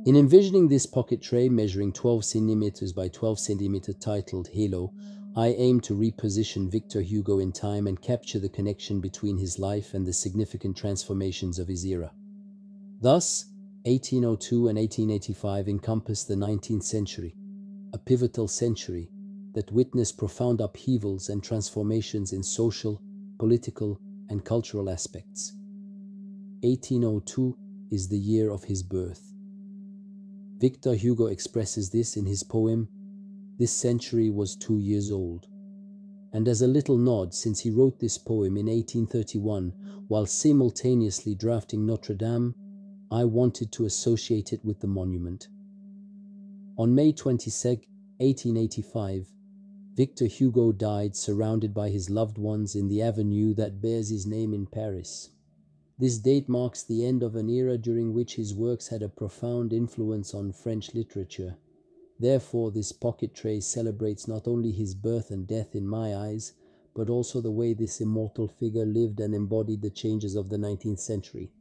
In envisioning this pocket tray measuring 12 centimeters by 12 centimeters titled Halo, I aim to reposition Victor Hugo in time and capture the connection between his life and the significant transformations of his era. Thus, 1802 and 1885 encompass the 19th century, a pivotal century that witnessed profound upheavals and transformations in social, political, and cultural aspects. 1802 is the year of his birth. Victor Hugo expresses this in his poem, "This century was 2 years old." And as a little nod, since he wrote this poem in 1831 while simultaneously drafting Notre Dame, I wanted to associate it with the monument. On May 22, 1885, Victor Hugo died surrounded by his loved ones in the avenue that bears his name in Paris. This date marks the end of an era during which his works had a profound influence on French literature. Therefore, this pocket tray celebrates not only his birth and death in my eyes, but also the way this immortal figure lived and embodied the changes of the 19th century.